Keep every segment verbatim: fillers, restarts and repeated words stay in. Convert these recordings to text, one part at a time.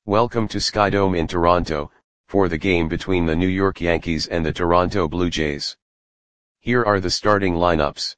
Welcome to Skydome in Toronto, for the game between the New York Yankees and the Toronto Blue Jays. Here are the starting lineups.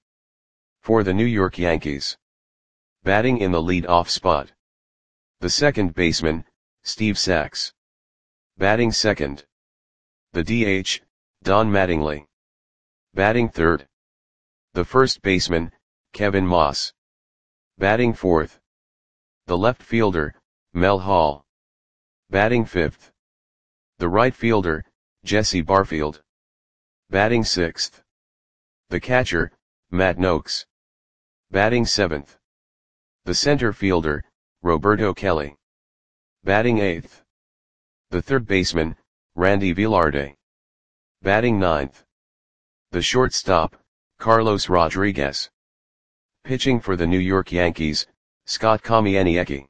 For the New York Yankees. Batting in the lead-off spot. The second baseman, Steve Sax. Batting second. The D H, Don Mattingly. Batting third. The first baseman, Kevin Moss. Batting fourth. The left fielder, Mel Hall. Batting fifth. The right fielder, Jesse Barfield. Batting sixth. The catcher, Matt Nokes. Batting seventh. The center fielder, Roberto Kelly. Batting eighth. The third baseman, Randy Velarde. Batting ninth. The shortstop, Carlos Rodriguez. Pitching for the New York Yankees, Scott Kamieniecki.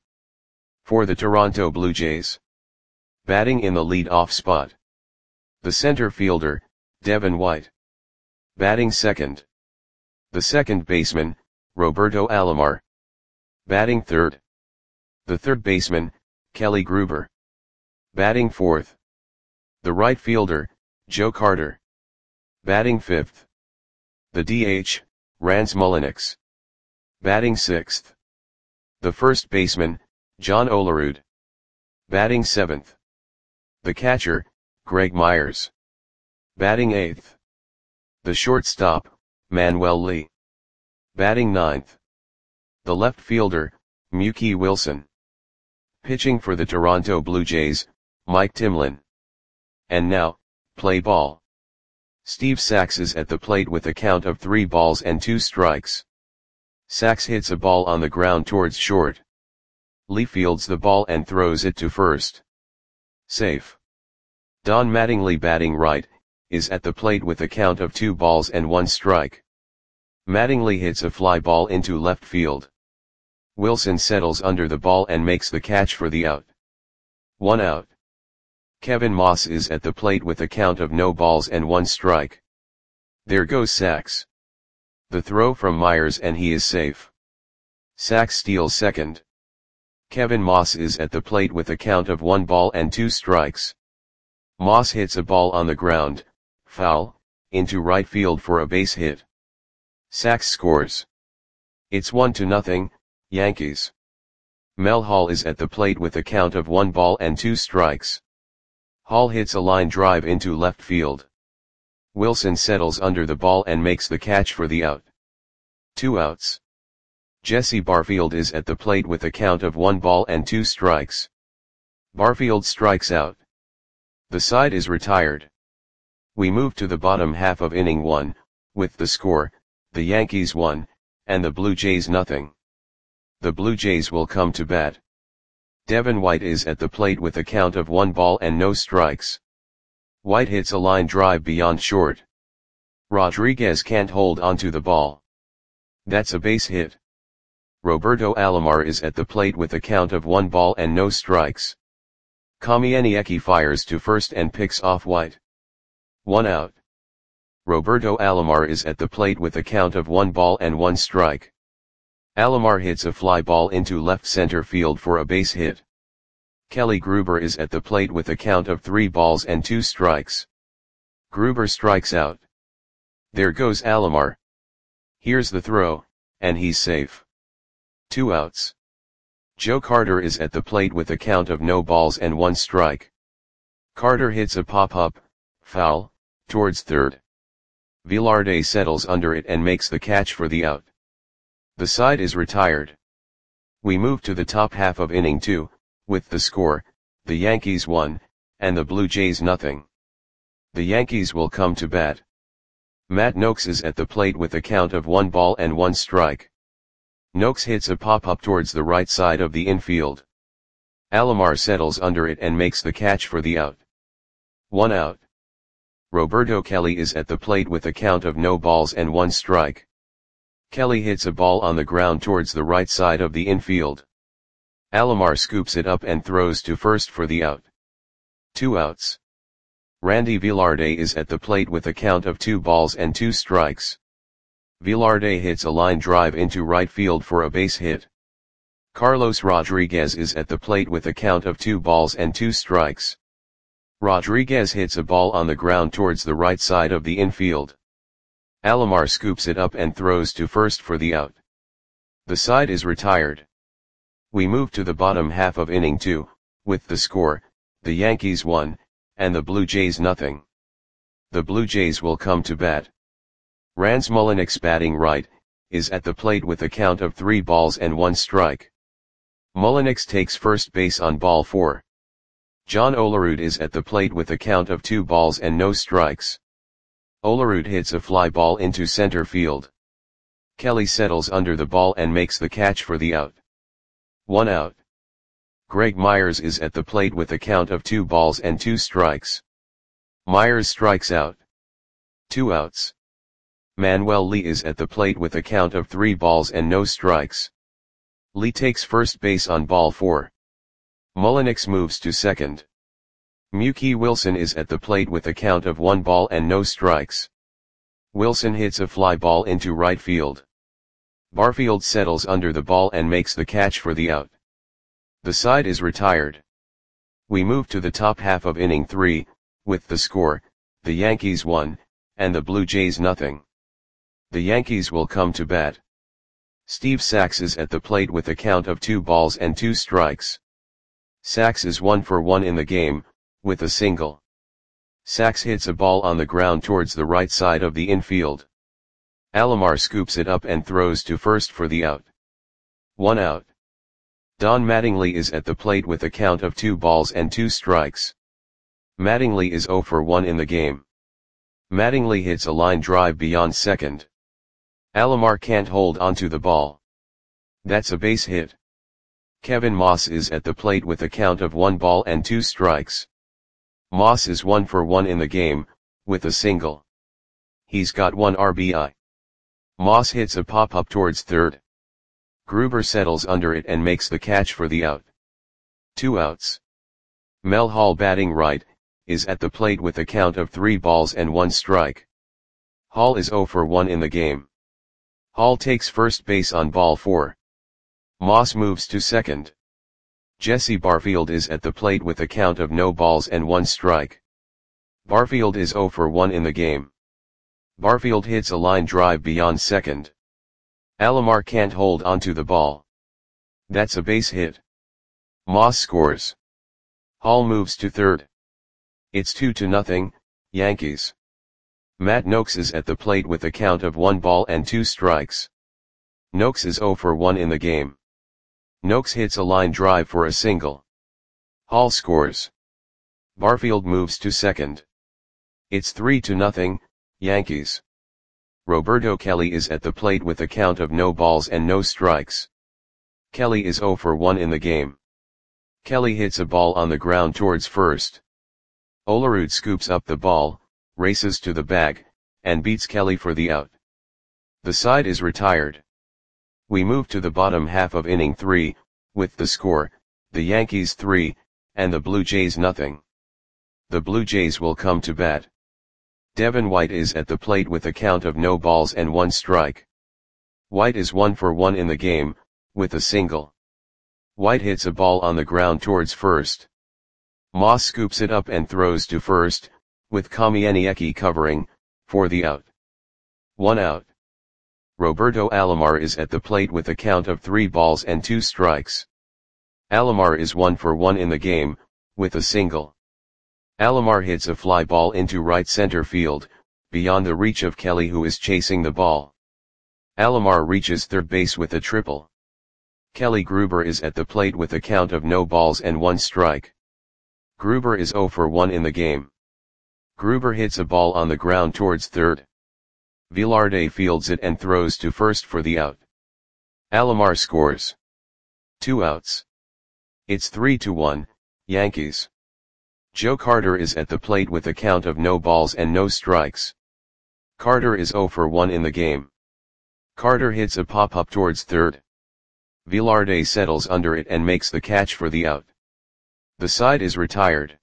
For the Toronto Blue Jays. Batting in the lead-off spot. The center fielder, Devin White. Batting second. The second baseman, Roberto Alomar. Batting third. The third baseman, Kelly Gruber. Batting fourth. The right fielder, Joe Carter. Batting fifth. The D H, Rance Mulliniks. Batting sixth. The first baseman, John Olerud. Batting seventh. The catcher, Greg Myers. Batting eighth. The shortstop, Manuel Lee. Batting ninth. The left fielder, Mookie Wilson. Pitching for the Toronto Blue Jays, Mike Timlin. And now, play ball. Steve Sax is at the plate with a count of three balls and two strikes. Sax hits a ball on the ground towards short. Lee fields the ball and throws it to first. Safe. Don Mattingly, batting right, is at the plate with a count of two balls and one strike. Mattingly hits a fly ball into left field. Wilson settles under the ball and makes the catch for the out. One out. Kevin Moss is at the plate with a count of no balls and one strike. There goes Sax. The throw from Myers and he is safe. Sax steals second. Kevin Moss is at the plate with a count of one ball and two strikes. Moss hits a ball on the ground, foul, into right field for a base hit. Sax scores. It's one to nothing, Yankees. Mel Hall is at the plate with a count of one ball and two strikes. Hall hits a line drive into left field. Wilson settles under the ball and makes the catch for the out. Two outs. Jesse Barfield is at the plate with a count of one ball and two strikes. Barfield strikes out. The side is retired. We move to the bottom half of inning one, with the score, the Yankees one, and the Blue Jays nothing. The Blue Jays will come to bat. Devin White is at the plate with a count of one ball and no strikes. White hits a line drive beyond short. Rodriguez can't hold onto the ball. That's a base hit. Roberto Alomar is at the plate with a count of one ball and no strikes. Kamieniecki fires to first and picks off White. One out. Roberto Alomar is at the plate with a count of one ball and one strike. Alomar hits a fly ball into left center field for a base hit. Kelly Gruber is at the plate with a count of three balls and two strikes. Gruber strikes out. There goes Alomar. Here's the throw, and he's safe. Two outs. Joe Carter is at the plate with a count of no balls and one strike. Carter hits a pop-up, foul, towards third. Velarde settles under it and makes the catch for the out. The side is retired. We move to the top half of inning two, with the score, the Yankees one, and the Blue Jays nothing. The Yankees will come to bat. Matt Nokes is at the plate with a count of one ball and one strike. Nokes hits a pop-up towards the right side of the infield. Alomar settles under it and makes the catch for the out. One out. Roberto Kelly is at the plate with a count of no balls and one strike. Kelly hits a ball on the ground towards the right side of the infield. Alomar scoops it up and throws to first for the out. Two outs. Randy Velarde is at the plate with a count of two balls and two strikes. Velarde hits a line drive into right field for a base hit. Carlos Rodriguez is at the plate with a count of two balls and two strikes. Rodriguez hits a ball on the ground towards the right side of the infield. Alomar scoops it up and throws to first for the out. The side is retired. We move to the bottom half of inning two, with the score, the Yankees one, and the Blue Jays nothing. The Blue Jays will come to bat. Rans Mulliniks, batting right, is at the plate with a count of three balls and one strike. Mulliniks takes first base on ball four. John Olerud is at the plate with a count of two balls and no strikes. Olerud hits a fly ball into center field. Kelly settles under the ball and makes the catch for the out. One out. Greg Myers is at the plate with a count of two balls and two strikes. Myers strikes out. Two outs. Manuel Lee is at the plate with a count of three balls and no strikes. Lee takes first base on ball four. Mulliniks moves to second. Mookie Wilson is at the plate with a count of one ball and no strikes. Wilson hits a fly ball into right field. Barfield settles under the ball and makes the catch for the out. The side is retired. We move to the top half of inning three, with the score, the Yankees one, and the Blue Jays nothing. The Yankees will come to bat. Steve Sax is at the plate with a count of two balls and two strikes. Sax is one for one in the game, with a single. Sax hits a ball on the ground towards the right side of the infield. Alomar scoops it up and throws to first for the out. One out. Don Mattingly is at the plate with a count of two balls and two strikes. Mattingly is zero for one in the game. Mattingly hits a line drive beyond second. Alomar can't hold onto the ball. That's a base hit. Kevin Moss is at the plate with a count of one ball and two strikes. Moss is one for one in the game, with a single. He's got one R B I. Moss hits a pop-up towards third. Gruber settles under it and makes the catch for the out. Two outs. Mel Hall, batting right, is at the plate with a count of three balls and one strike. Hall is zero for one in the game. Hall takes first base on ball four. Moss moves to second. Jesse Barfield is at the plate with a count of no balls and one strike. Barfield is zero for one in the game. Barfield hits a line drive beyond second. Alomar can't hold onto the ball. That's a base hit. Moss scores. Hall moves to third. It's two to nothing, Yankees. Matt Noakes is at the plate with a count of one ball and two strikes. Noakes is zero for one in the game. Noakes hits a line drive for a single. Hall scores. Barfield moves to second. It's three to nothing, Yankees. Roberto Kelly is at the plate with a count of no balls and no strikes. Kelly is zero for one in the game. Kelly hits a ball on the ground towards first. Olerud scoops up the ball, races to the bag, and beats Kelly for the out. The side is retired. We move to the bottom half of inning three, with the score, the Yankees three, and the Blue Jays nothing. The Blue Jays will come to bat. Devin White is at the plate with a count of no balls and one strike. White is one for one in the game, with a single. White hits a ball on the ground towards first. Moss scoops it up and throws to first, with Kamieniecki covering, for the out. One out. Roberto Alomar is at the plate with a count of three balls and two strikes. Alomar is one for one in the game, with a single. Alomar hits a fly ball into right center field, beyond the reach of Kelly, who is chasing the ball. Alomar reaches third base with a triple. Kelly Gruber is at the plate with a count of no balls and one strike. Gruber is zero for one in the game. Gruber hits a ball on the ground towards third. Velarde fields it and throws to first for the out. Alomar scores. Two outs. It's three to one, Yankees. Joe Carter is at the plate with a count of no balls and no strikes. Carter is zero for one in the game. Carter hits a pop-up towards third. Velarde settles under it and makes the catch for the out. The side is retired.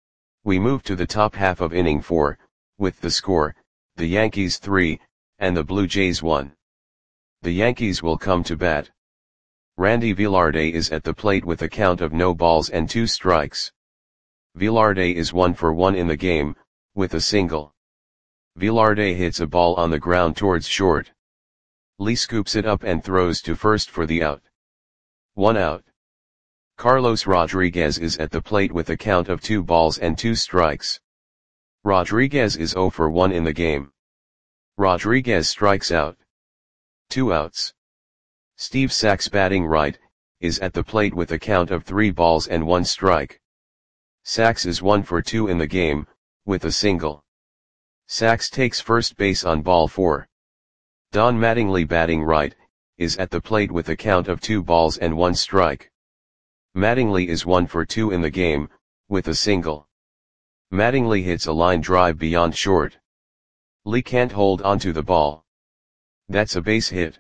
We move to the top half of inning four, with the score, the Yankees three, and the Blue Jays one. The Yankees will come to bat. Randy Velarde is at the plate with a count of no balls and two strikes. Velarde is one for one in the game, with a single. Velarde hits a ball on the ground towards short. Lee scoops it up and throws to first for the out. One out. Carlos Rodriguez is at the plate with a count of two balls and two strikes. Rodriguez is zero for one in the game. Rodriguez strikes out. Two outs. Steve Sax, batting right, is at the plate with a count of three balls and one strike. Sax is one for two in the game, with a single. Sax takes first base on ball four. Don Mattingly, batting right, is at the plate with a count of two balls and one strike. Mattingly is one for two in the game, with a single. Mattingly hits a line drive beyond short. Lee can't hold onto the ball. That's a base hit.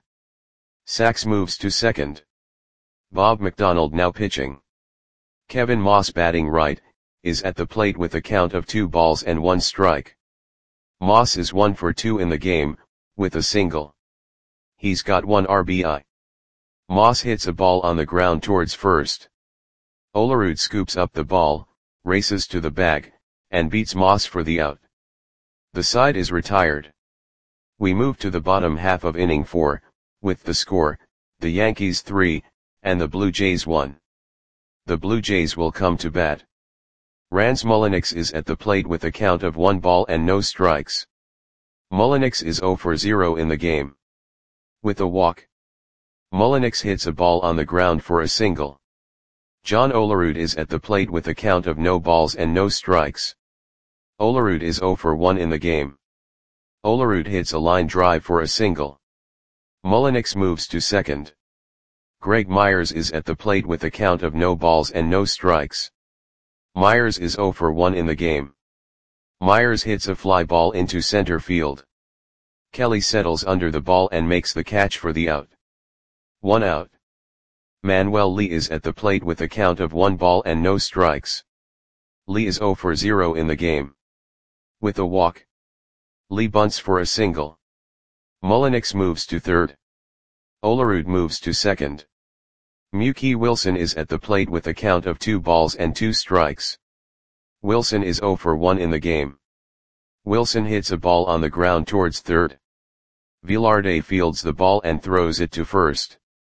Sax moves to second. Bob McDonald now pitching. Kevin Moss, batting right, is at the plate with a count of two balls and one strike. Moss is one for two in the game, with a single. He's got one R B I. Moss hits a ball on the ground towards first. Olerud scoops up the ball, races to the bag, and beats Moss for the out. The side is retired. We move to the bottom half of inning four, with the score, the Yankees three, and the Blue Jays one. The Blue Jays will come to bat. Rans Mulliniks is at the plate with a count of one ball and no strikes. Mulliniks is zero for zero in the game. With a walk. Mulliniks hits a ball on the ground for a single. John Olerud is at the plate with a count of no balls and no strikes. Olerud is zero for one in the game. Olerud hits a line drive for a single. Mulliniks moves to second. Greg Myers is at the plate with a count of no balls and no strikes. Myers is zero for one in the game. Myers hits a fly ball into center field. Kelly settles under the ball and makes the catch for the out. One out. Manuel Lee is at the plate with a count of one ball and no strikes. Lee is zero for zero in the game. With a walk. Lee bunts for a single. Mulliniks moves to third. Olerud moves to second. Mookie Wilson is at the plate with a count of two balls and two strikes. Wilson is zero for one in the game. Wilson hits a ball on the ground towards third. Velarde fields the ball and throws it to first.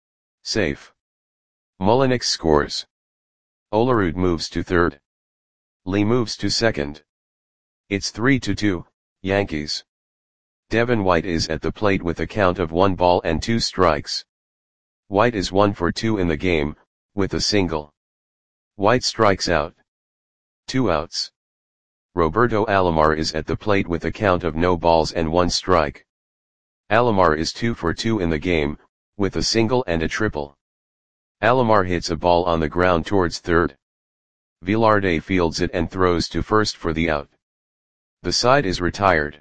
Safe. Mulliniks scores. Olerud moves to third. Lee moves to second. It's three to two, Yankees. Devin White is at the plate with a count of one ball and two strikes. White is one for two in the game, with a single. White strikes out. Two outs. Roberto Alomar is at the plate with a count of no balls and one strike. Alomar is two for two in the game, with a single and a triple. Alomar hits a ball on the ground towards third. Velarde fields it and throws to first for the out. The side is retired.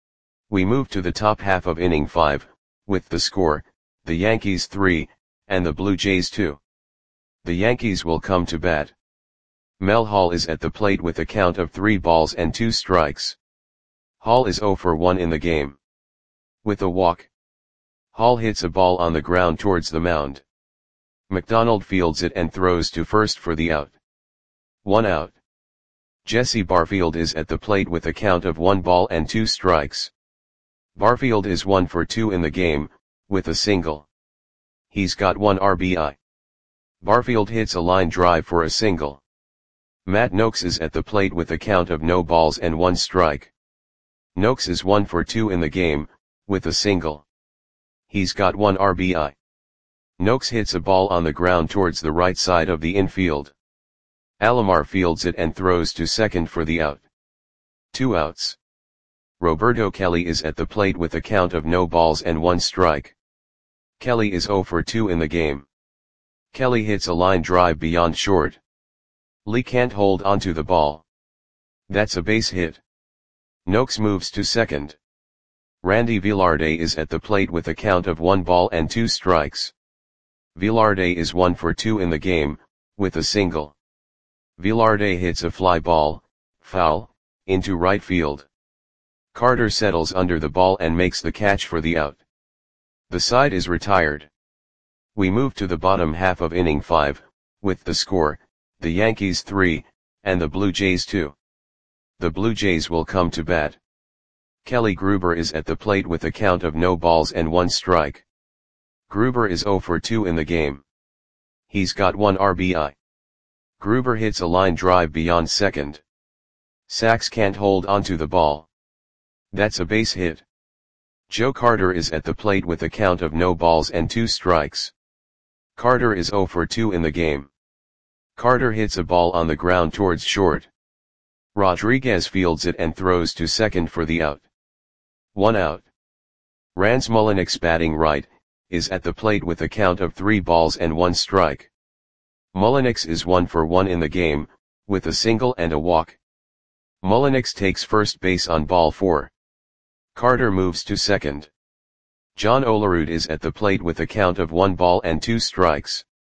We move to the top half of inning five, with the score, the Yankees three, and the Blue Jays two. The Yankees will come to bat. Mel Hall is at the plate with a count of three balls and two strikes. Hall is zero for one in the game. With a walk. Hall hits a ball on the ground towards the mound. McDonald fields it and throws to first for the out. One out. Jesse Barfield is at the plate with a count of one ball and two strikes. Barfield is one for two in the game, with a single. He's got one R B I. Barfield hits a line drive for a single. Matt Noakes is at the plate with a count of no balls and one strike. Noakes is one for two in the game, with a single. He's got one R B I. Noakes hits a ball on the ground towards the right side of the infield. Alomar fields it and throws to second for the out. Two outs. Roberto Kelly is at the plate with a count of no balls and one strike. Kelly is zero for two in the game. Kelly hits a line drive beyond short. Lee can't hold onto the ball. That's a base hit. Noakes moves to second. Randy Velarde is at the plate with a count of one ball and two strikes. Velarde is one for two in the game, with a single. Velarde hits a fly ball, foul, into right field. Carter settles under the ball and makes the catch for the out. The side is retired. We move to the bottom half of inning five, with the score, the Yankees three, and the Blue Jays two. The Blue Jays will come to bat. Kelly Gruber is at the plate with a count of no balls and one strike. Gruber is oh for two in the game. He's got one R B I. Gruber hits a line drive beyond second. Sachs can't hold onto the ball. That's a base hit. Joe Carter is at the plate with a count of no balls and two strikes. Carter is oh for two in the game. Carter hits a ball on the ground towards short. Rodriguez fields it and throws to second for the out. One out. Rance Mulliniks, batting right, is at the plate with a count of three balls and one strike. Mulliniks is one for one in the game, with a single and a walk. Mulliniks takes first base on ball four. Carter moves to second. John Olerud is at the plate with a count of one ball and two strikes.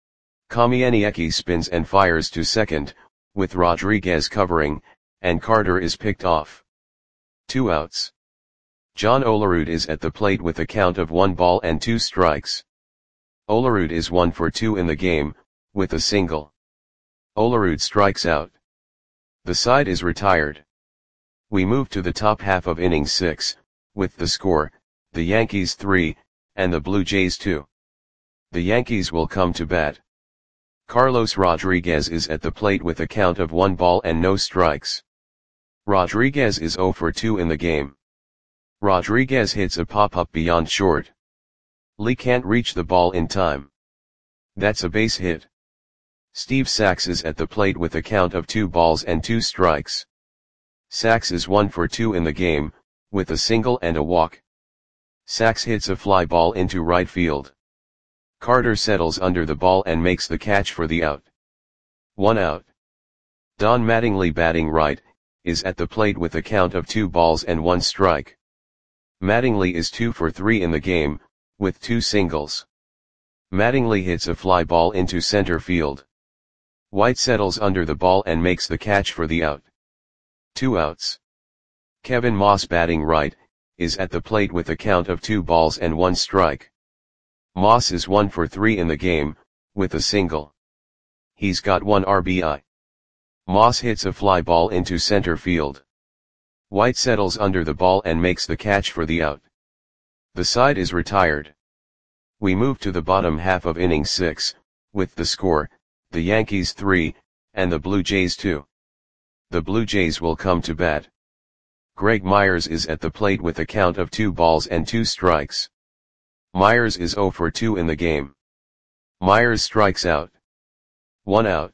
Kamieniecki spins and fires to second, with Rodriguez covering, and Carter is picked off. Two outs. John Olerud is at the plate with a count of one ball and two strikes. Olerud is one for two in the game, with a single. Olerud strikes out. The side is retired. We move to the top half of inning six, with the score, the Yankees three, and the Blue Jays two. The Yankees will come to bat. Carlos Rodriguez is at the plate with a count of one ball and no strikes. Rodriguez is oh for two in the game. Rodriguez hits a pop-up beyond short. Lee can't reach the ball in time. That's a base hit. Steve Sachs is at the plate with a count of two balls and two strikes. Sachs is one for two in the game, with a single and a walk. Sachs hits a fly ball into right field. Carter settles under the ball and makes the catch for the out. One out. Don Mattingly, batting right, is at the plate with a count of two balls and one strike. Mattingly is two for three in the game, with two singles. Mattingly hits a fly ball into center field. White settles under the ball and makes the catch for the out. Two outs. Kevin Moss, batting right, is at the plate with a count of two balls and one strike. Moss is one for three in the game, with a single. He's got one R B I. Moss hits a fly ball into center field. White settles under the ball and makes the catch for the out. The side is retired. We move to the bottom half of inning six, with the score, the Yankees three, and the Blue Jays two. The Blue Jays will come to bat. Greg Myers is at the plate with a count of two balls and two strikes. Myers is oh for two in the game. Myers strikes out. One out.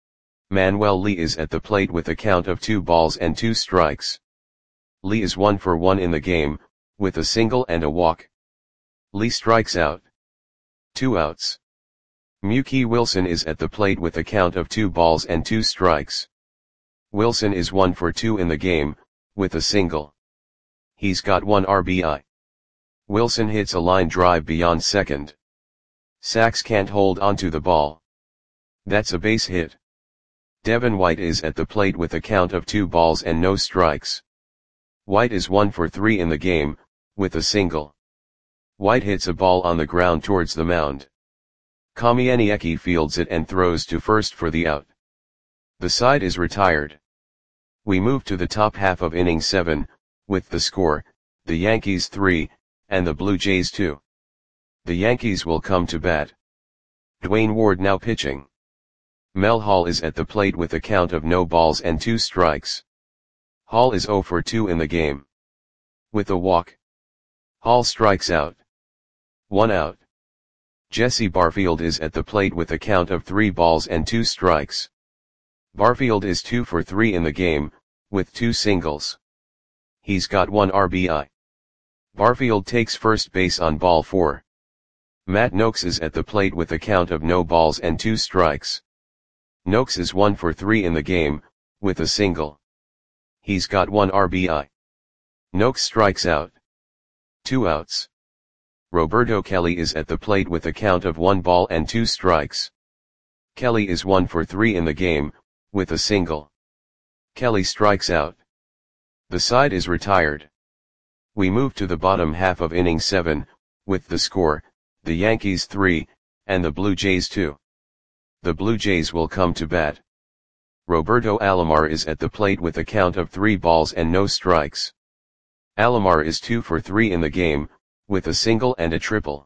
Manuel Lee is at the plate with a count of two balls and two strikes. Lee is one for one in the game, with a single and a walk. Lee strikes out. Two outs. Mookie Wilson is at the plate with a count of two balls and two strikes. Wilson is one for two in the game, with a single. He's got one R B I. Wilson hits a line drive beyond second. Sachs can't hold onto the ball. That's a base hit. Devin White is at the plate with a count of two balls and no strikes. White is one for three in the game, with a single. White hits a ball on the ground towards the mound. Kamieniecki fields it and throws to first for the out. The side is retired. We move to the top half of inning seven, with the score, the Yankees three, and the Blue Jays two. The Yankees will come to bat. Dwayne Ward now pitching. Mel Hall is at the plate with a count of no balls and two strikes. Hall is oh for two in the game. With a walk. Hall strikes out. One out. Jesse Barfield is at the plate with a count of three balls and two strikes. Barfield is two for three in the game, with two singles. He's got one R B I. Barfield takes first base on ball four. Matt Noakes is at the plate with a count of no balls and two strikes. Noakes is one for three in the game, with a single. He's got one R B I. Noakes strikes out. Two outs. Roberto Kelly is at the plate with a count of one ball and two strikes. Kelly is one for three in the game, with a single. Kelly strikes out. The side is retired. We move to the bottom half of inning seven, with the score, the Yankees three, and the Blue Jays two. The Blue Jays will come to bat. Roberto Alomar is at the plate with a count of three balls and no strikes. Alomar is two for three in the game, with a single and a triple.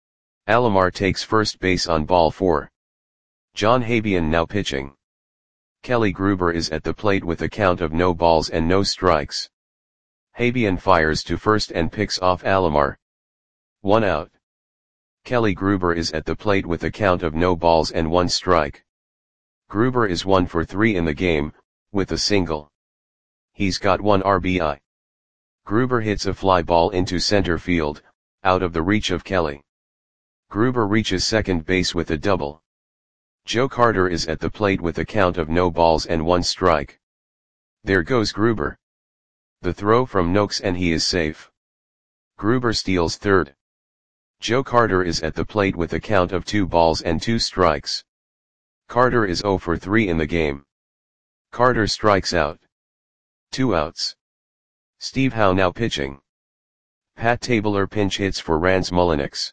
Alomar takes first base on ball four. John Habian now pitching. Kelly Gruber is at the plate with a count of no balls and no strikes. Habian fires to first and picks off Alomar. One out. Kelly Gruber is at the plate with a count of no balls and one strike. Gruber is one for three in the game, with a single. He's got one R B I. Gruber hits a fly ball into center field, out of the reach of Kelly. Gruber reaches second base with a double. Joe Carter is at the plate with a count of no balls and one strike. There goes Gruber. The throw from Noakes and he is safe. Gruber steals third. Joe Carter is at the plate with a count of two balls and two strikes. Carter is zero for three in the game. Carter strikes out. Two outs. Steve Howe now pitching. Pat Tabler pinch hits for Rans Mulliniks.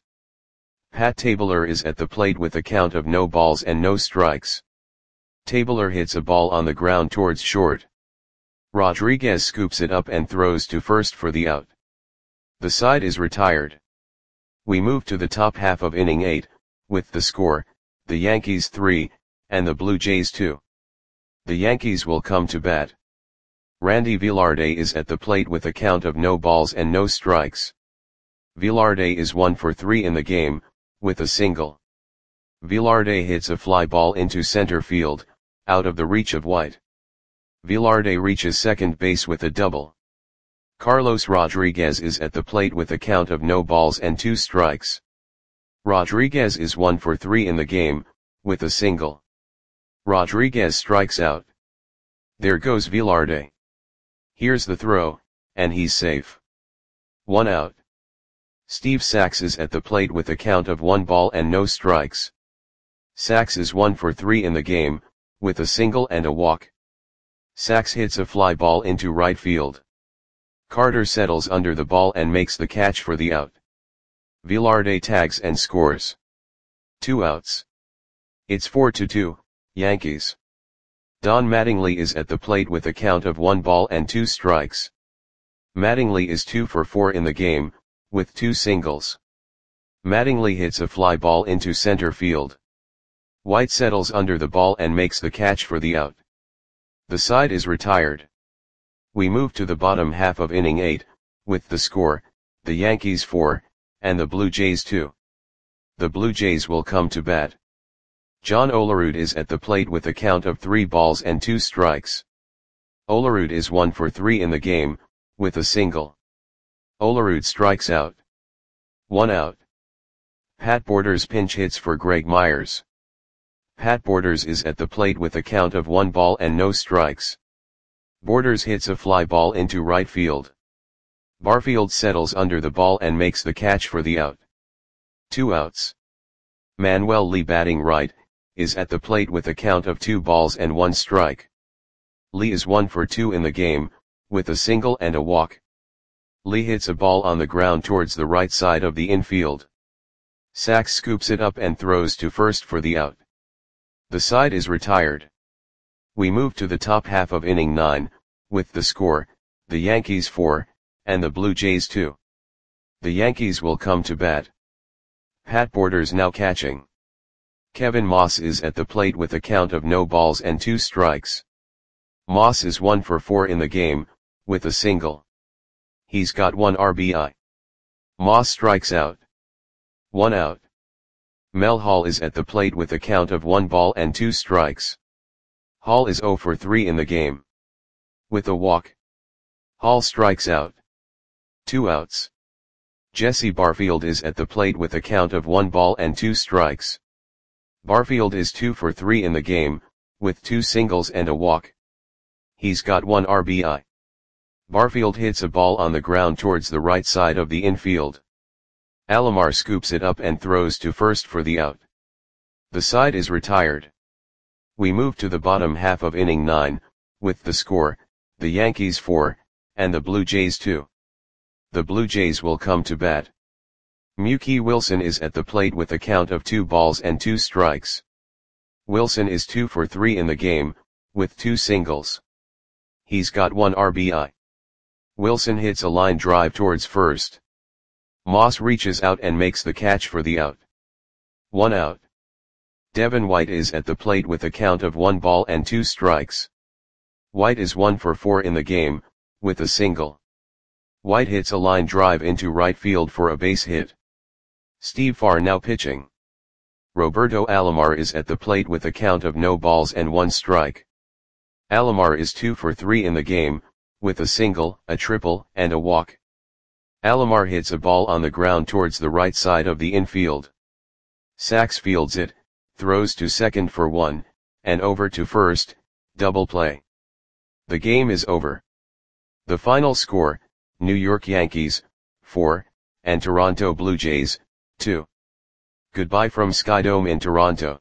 Pat Tabler is at the plate with a count of no balls and no strikes. Tabler hits a ball on the ground towards short. Rodriguez scoops it up and throws to first for the out. The side is retired. We move to the top half of inning eight, with the score, the Yankees three, and the Blue Jays two. The Yankees will come to bat. Randy Velarde is at the plate with a count of no balls and no strikes. Velarde is one for three in the game, with a single. Velarde hits a fly ball into center field, out of the reach of White. Velarde reaches second base with a double. Carlos Rodriguez is at the plate with a count of no balls and two strikes. Rodriguez is one for three in the game, with a single. Rodriguez strikes out. There goes Velarde. Here's the throw, and he's safe. One out. Steve Sax is at the plate with a count of one ball and no strikes. Sax is one for three in the game, with a single and a walk. Sax hits a fly ball into right field. Carter settles under the ball and makes the catch for the out. Velarde tags and scores. Two outs. It's four to two, Yankees. Don Mattingly is at the plate with a count of one ball and two strikes. Mattingly is two for four in the game, with two singles. Mattingly hits a fly ball into center field. White settles under the ball and makes the catch for the out. The side is retired. We move to the bottom half of inning eight, with the score, the Yankees four, and the Blue Jays two. The Blue Jays will come to bat. John Olerud is at the plate with a count of three balls and two strikes. Olerud is one for three in the game, with a single. Olerud strikes out. One out. Pat Borders pinch hits for Greg Myers. Pat Borders is at the plate with a count of one ball and no strikes. Borders hits a fly ball into right field. Barfield settles under the ball and makes the catch for the out. Two outs. Manuel Lee batting right, is at the plate with a count of two balls and one strike. Lee is one for two in the game, with a single and a walk. Lee hits a ball on the ground towards the right side of the infield. Sax scoops it up and throws to first for the out. The side is retired. We move to the top half of inning nine, with the score, the Yankees four, and the Blue Jays two. The Yankees will come to bat. Pat Borders now catching. Kevin Moss is at the plate with a count of no balls and two strikes. Moss is one for four in the game, with a single. He's got one R B I. Moss strikes out. One out. Mel Hall is at the plate with a count of one ball and two strikes. Hall is zero for three in the game. With a walk. Hall strikes out. Two outs. Jesse Barfield is at the plate with a count of one ball and two strikes. Barfield is two for three in the game, with two singles and a walk. He's got one R B I. Barfield hits a ball on the ground towards the right side of the infield. Alomar scoops it up and throws to first for the out. The side is retired. We move to the bottom half of inning nine, with the score, the Yankees four, and the Blue Jays two. The Blue Jays will come to bat. Mookie Wilson is at the plate with a count of two balls and two strikes. Wilson is two for three in the game, with two singles. He's got one R B I. Wilson hits a line drive towards first. Moss reaches out and makes the catch for the out. One out. Devin White is at the plate with a count of one ball and two strikes. White is one for four in the game, with a single. White hits a line drive into right field for a base hit. Steve Farr now pitching. Roberto Alomar is at the plate with a count of no balls and one strike. Alomar is two for three in the game, with a single, a triple, and a walk. Alomar hits a ball on the ground towards the right side of the infield. Sachs fields it, throws to second for one, and over to first, double play. The game is over. The final score, New York Yankees, four, and Toronto Blue Jays, two. Goodbye from Skydome in Toronto.